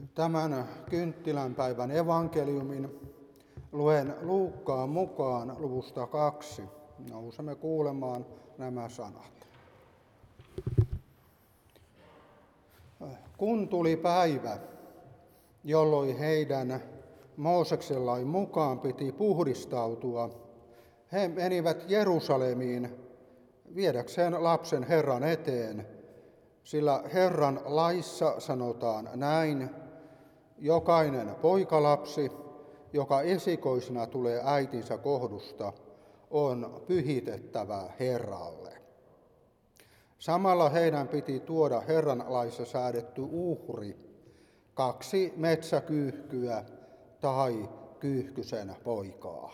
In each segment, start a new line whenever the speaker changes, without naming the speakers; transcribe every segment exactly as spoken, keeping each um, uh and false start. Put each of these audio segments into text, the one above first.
Tämän kynttilänpäivän evankeliumin luen Luukkaan mukaan luvusta kaksi. Nousemme kuulemaan nämä sanat. Kun tuli päivä, jolloin heidän Mooseksen lain mukaan piti puhdistautua, he menivät Jerusalemiin viedäkseen lapsen Herran eteen, sillä Herran laissa sanotaan näin: jokainen poikalapsi, joka esikoisena tulee äitinsä kohdusta, on pyhitettävä Herralle. Samalla heidän piti tuoda Herran laissa säädetty uhri, kaksi metsäkyyhkyä tai kyyhkysen poikaa.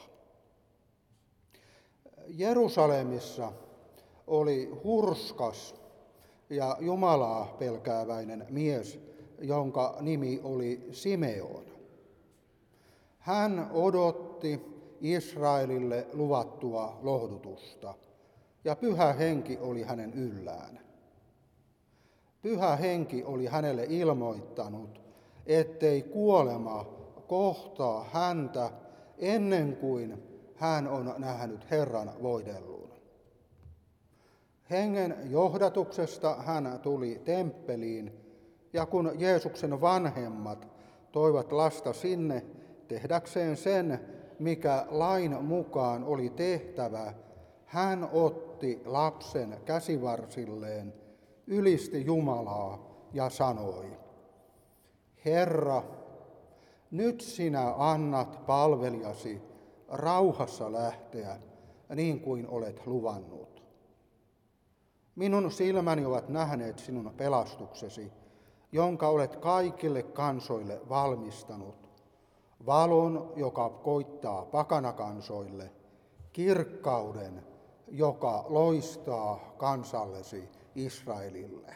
Jerusalemissa oli hurskas ja Jumalaa pelkääväinen mies, jonka nimi oli Simeon. Hän odotti Israelille luvattua lohdutusta, ja Pyhä Henki oli hänen yllään. Pyhä Henki oli hänelle ilmoittanut, ettei kuolema kohtaa häntä ennen kuin hän on nähnyt Herran voidellun. Hengen johdatuksesta hän tuli temppeliin, ja kun Jeesuksen vanhemmat toivat lasta sinne tehdäkseen sen, mikä lain mukaan oli tehtävä, hän otti lapsen käsivarsilleen, ylisti Jumalaa ja sanoi: Herra, nyt sinä annat palvelijasi rauhassa lähteä, niin kuin olet luvannut. Minun silmäni ovat nähneet sinun pelastuksesi, jonka olet kaikille kansoille valmistanut, valon, joka koittaa pakanakansoille, kirkkauden, joka loistaa kansallesi Israelille.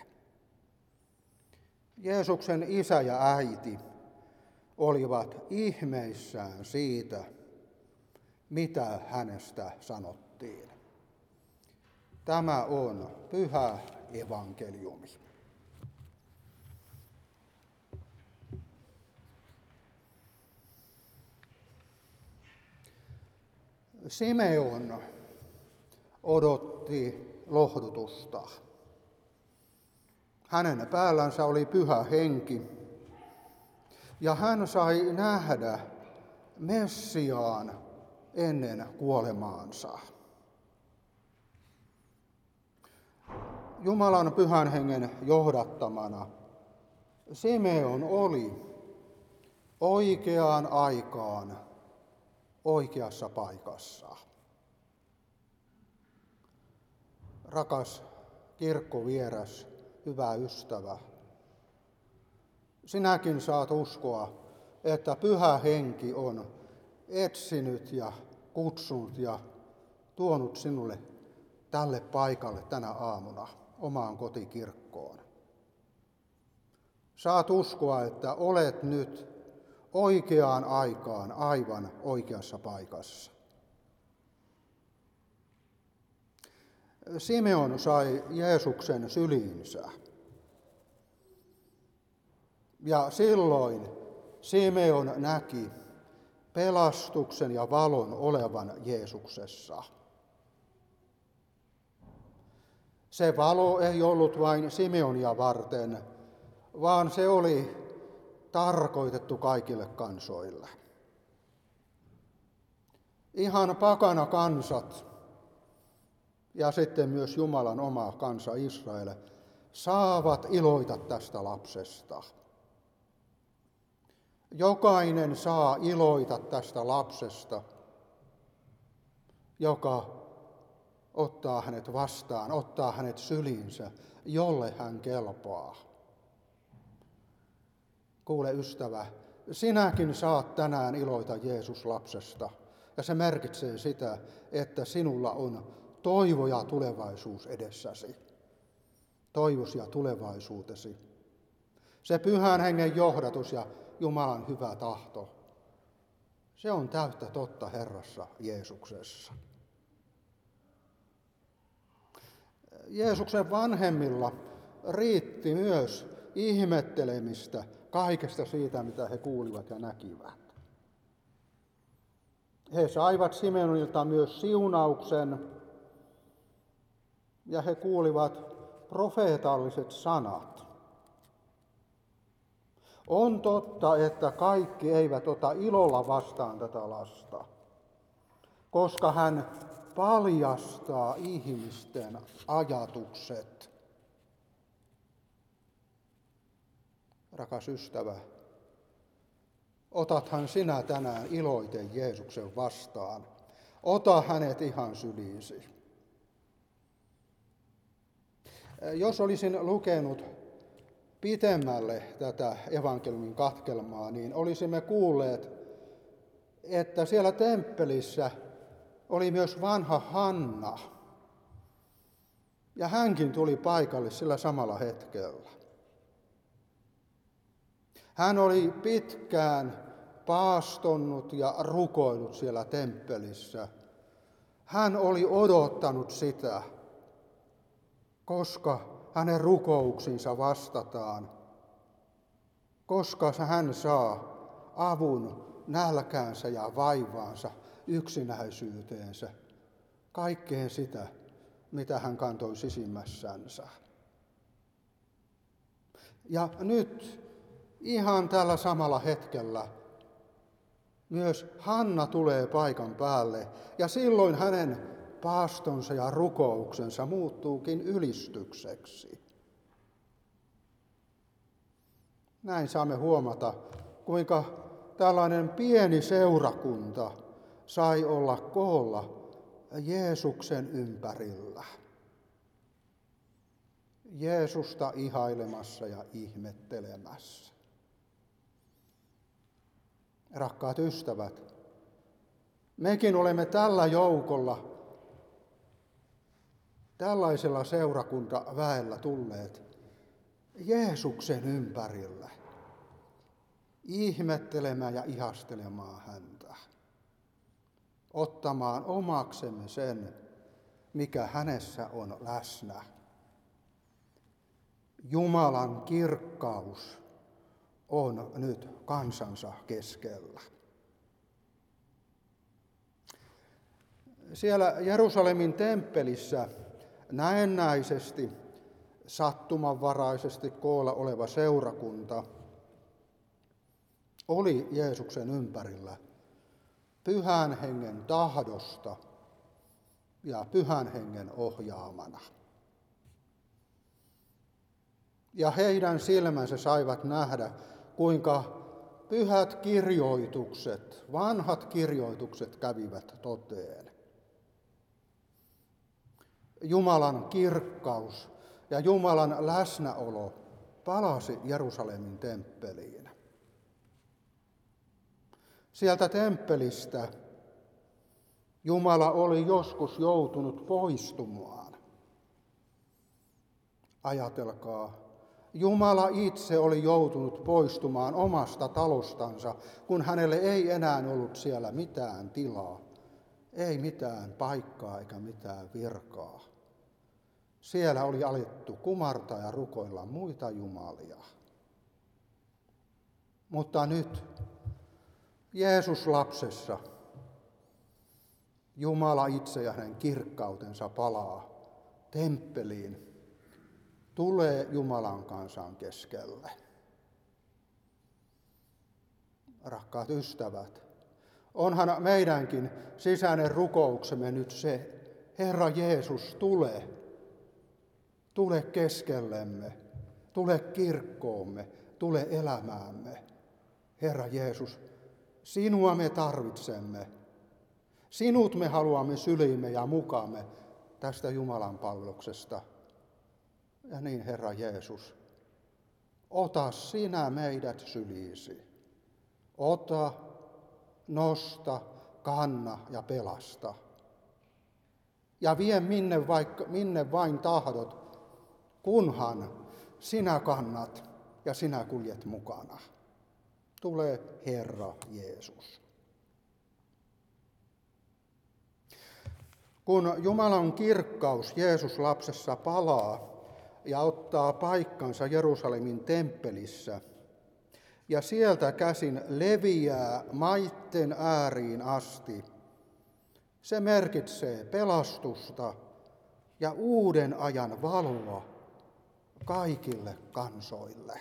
Jeesuksen isä ja äiti olivat ihmeissään siitä, mitä hänestä sanottiin. Tämä on pyhä evankeliumi. Simeon odotti lohdutusta. Hänen päällänsä oli Pyhä Henki, ja hän sai nähdä Messiaan ennen kuolemaansa. Jumalan Pyhän Hengen johdattamana Simeon oli oikeaan aikaan oikeassa paikassa. Rakas kirkkovieras, hyvä ystävä, sinäkin saat uskoa, että Pyhä Henki on etsinyt ja kutsunut ja tuonut sinulle tälle paikalle tänä aamuna omaan kotikirkkoon. Saat uskoa, että olet nyt oikeaan aikaan aivan oikeassa paikassa. Simeon sai Jeesuksen syliinsä. Ja silloin Simeon näki pelastuksen ja valon olevan Jeesuksessa. Se valo ei ollut vain Simeonia varten, vaan se oli tarkoitettu kaikille kansoille. Ihan pakana kansat ja sitten myös Jumalan oma kansa Israel saavat iloita tästä lapsesta. Jokainen saa iloita tästä lapsesta, joka ottaa hänet vastaan, ottaa hänet syliinsä, jolle hän kelpaa. Kuule ystävä, sinäkin saat tänään iloita Jeesus-lapsesta, ja se merkitsee sitä, että sinulla on toivo ja tulevaisuus edessäsi. Toivos ja tulevaisuutesi. Se Pyhän Hengen johdatus ja Jumalan hyvä tahto, se on täyttä totta Herrassa Jeesuksessa. Jeesuksen vanhemmilla riitti myös ihmettelemistä kaikesta siitä, mitä he kuulivat ja näkivät. He saivat Simeonilta myös siunauksen ja he kuulivat profeetalliset sanat. On totta, että kaikki eivät ota ilolla vastaan tätä lasta, koska hän paljastaa ihmisten ajatukset. Rakas ystävä, otathan sinä tänään iloiten Jeesuksen vastaan. Ota hänet ihan syliisi. Jos olisin lukenut pitemmälle tätä evankeliumin katkelmaa, niin olisimme kuulleet, että siellä temppelissä oli myös vanha Hanna. Ja hänkin tuli paikalle sillä samalla hetkellä. Hän oli pitkään paastonnut ja rukoillut siellä temppelissä. Hän oli odottanut sitä, koska hänen rukouksiinsa vastataan, koska hän saa avun nälkäänsä ja vaivaansa, yksinäisyyteensä, kaikkeen sitä, mitä hän kantoi sisimmässänsä. Ja nyt ihan tällä samalla hetkellä myös Hanna tulee paikan päälle ja silloin hänen paastonsa ja rukouksensa muuttuukin ylistykseksi. Näin saamme huomata, kuinka tällainen pieni seurakunta sai olla koolla Jeesuksen ympärillä. Jeesusta ihailemassa ja ihmettelemässä. Rakkaat ystävät, mekin olemme tällä joukolla, tällaisella seurakuntaväellä tulleet Jeesuksen ympärillä, ihmettelemään ja ihastelemaan häntä, ottamaan omaksemme sen, mikä hänessä on läsnä. Jumalan kirkkaus on nyt kansansa keskellä. Siellä Jerusalemin temppelissä näennäisesti, sattumanvaraisesti koolla oleva seurakunta oli Jeesuksen ympärillä Pyhän Hengen tahdosta ja Pyhän Hengen ohjaamana. Ja heidän silmänsä saivat nähdä, kuinka pyhät kirjoitukset, vanhat kirjoitukset kävivät toteen. Jumalan kirkkaus ja Jumalan läsnäolo palasi Jerusalemin temppeliin. Sieltä temppelistä Jumala oli joskus joutunut poistumaan. Ajatelkaa, Jumala itse oli joutunut poistumaan omasta talostansa, kun hänelle ei enää ollut siellä mitään tilaa, ei mitään paikkaa eikä mitään virkaa. Siellä oli alettu kumartaa ja rukoilla muita jumalia. Mutta nyt Jeesus lapsessa Jumala itse ja hänen kirkkautensa palaa temppeliin, tulee Jumalan kansan keskelle. Rakkaat ystävät, onhan meidänkin sisäinen rukouksemme nyt se, Herra Jeesus, tule, tule keskellemme, tule kirkkoomme, tule elämäämme. Herra Jeesus, sinua me tarvitsemme. Sinut me haluamme syliimme ja mukamme tästä Jumalan palveluksesta. Ja niin, Herra Jeesus, ota sinä meidät syliisi. Ota, nosta, kanna ja pelasta. Ja vie minne, vaikka, minne vain tahdot, kunhan sinä kannat ja sinä kuljet mukana. Tule, Herra Jeesus. Kun Jumalan kirkkaus Jeesus lapsessa palaa, ja ottaa paikkansa Jerusalemin temppelissä. Ja sieltä käsin leviää maitten ääriin asti. Se merkitsee pelastusta ja uuden ajan valoa kaikille kansoille.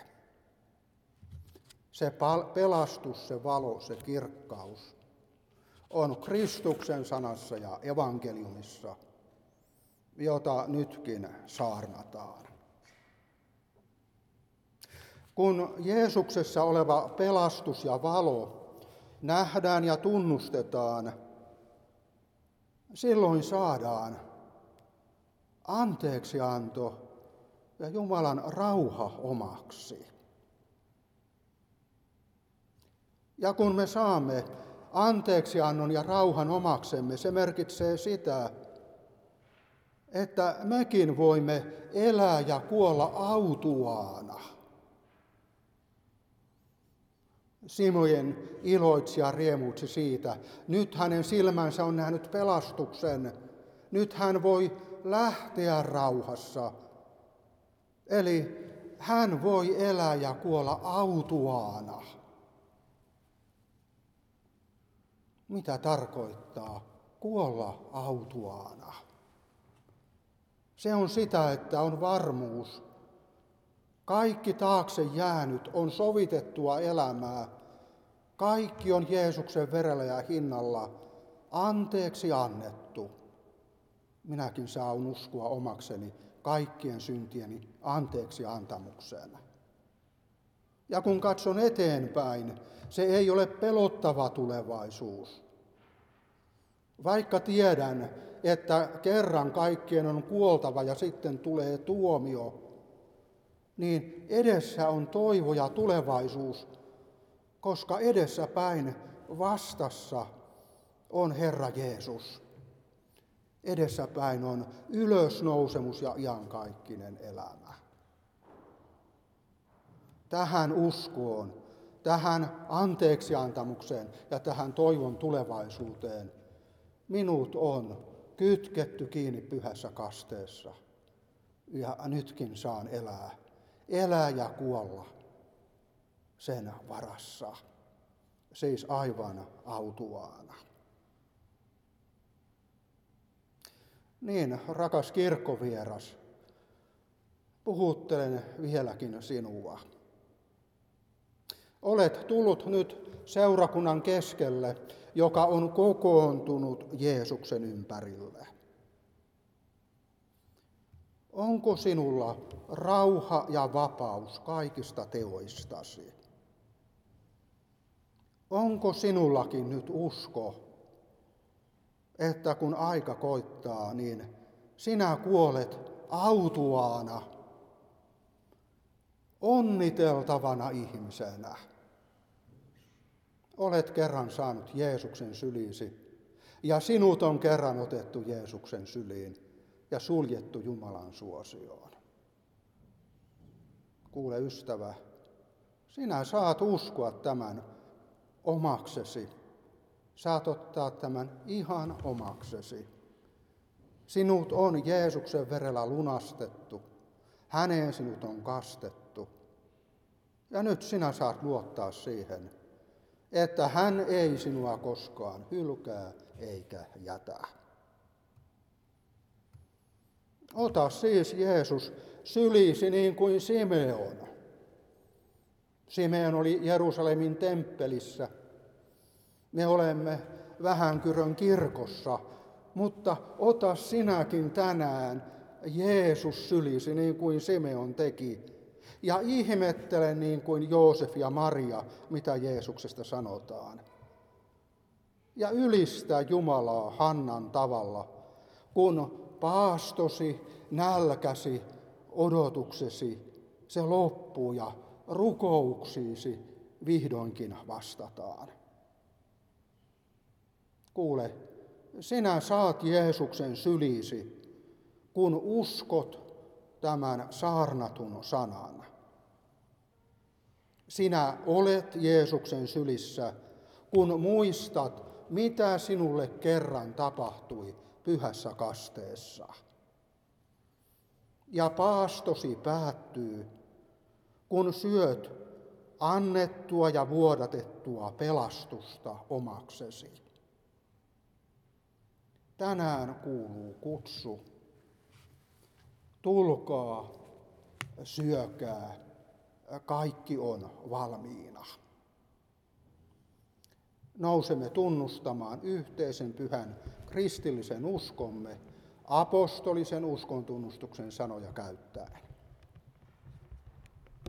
Se pelastus, se valo, se kirkkaus on Kristuksen sanassa ja evankeliumissa, jota nytkin saarnataan. Kun Jeesuksessa oleva pelastus ja valo nähdään ja tunnustetaan, silloin saadaan anteeksianto ja Jumalan rauha omaksi. Ja kun me saamme anteeksiannon ja rauhan omaksemme, se merkitsee sitä, että mekin voimme elää ja kuolla autuaana. Simojen iloitsi ja riemuitsi siitä. Nyt hänen silmänsä on nähnyt pelastuksen. Nyt hän voi lähteä rauhassa. Eli hän voi elää ja kuolla autuaana. Mitä tarkoittaa kuolla autuaana? Se on sitä, että on varmuus. Kaikki taakse jäänyt on sovitettua elämää. Kaikki on Jeesuksen verellä ja hinnalla anteeksi annettu. Minäkin saan uskoa omakseni kaikkien syntieni anteeksi antamukseen. Ja kun katson eteenpäin, se ei ole pelottava tulevaisuus. Vaikka tiedän, että kerran kaikkien on kuoltava ja sitten tulee tuomio, niin edessä on toivo ja tulevaisuus, koska edessäpäin vastassa on Herra Jeesus. Edessäpäin on ylösnousemus ja iankaikkinen elämä. Tähän uskoon, tähän anteeksiantamukseen ja tähän toivon tulevaisuuteen minut on kytketty kiinni pyhässä kasteessa. Ja nytkin saan elää, elää ja kuolla sen varassa, siis aivan autuaana. Niin, rakas kirkkovieras, puhuttelen vieläkin sinua. Olet tullut nyt seurakunnan keskelle, joka on kokoontunut Jeesuksen ympärille. Onko sinulla rauha ja vapaus kaikista teoistasi? Onko sinullakin nyt usko, että kun aika koittaa, niin sinä kuolet autuaana, onniteltavana ihmisenä? Olet kerran saanut Jeesuksen syliisi ja sinut on kerran otettu Jeesuksen syliin ja suljettu Jumalan suosioon. Kuule ystävä, sinä saat uskoa tämän omaksesi. Saat ottaa tämän ihan omaksesi. Sinut on Jeesuksen verellä lunastettu. Häneen sinut on kastettu. Ja nyt sinä saat luottaa siihen, että hän ei sinua koskaan hylkää eikä jätä. Ota siis Jeesus syliisi niin kuin Simeon. Simeon oli Jerusalemin temppelissä. Me olemme Vähänkyrön kirkossa, mutta ota sinäkin tänään Jeesus syliisi niin kuin Simeon teki. Ja ihmettele niin kuin Joosef ja Maria, mitä Jeesuksesta sanotaan. Ja ylistä Jumalaa Hannan tavalla, kun paastosi, nälkäsi, odotuksesi, se loppuu ja rukouksiisi vihdoinkin vastataan. Kuule, sinä saat Jeesuksen syliisi, kun uskot tämän saarnatun sanan. Sinä olet Jeesuksen sylissä, kun muistat, mitä sinulle kerran tapahtui pyhässä kasteessa. ja paastosi päättyy, kun syöt annettua ja vuodatettua pelastusta omaksesi. Tänään kuuluu kutsu. Tulkaa, syökää, kaikki on valmiina. Nousemme tunnustamaan yhteisen pyhän kristillisen uskomme apostolisen uskontunnustuksen sanoja käyttäen.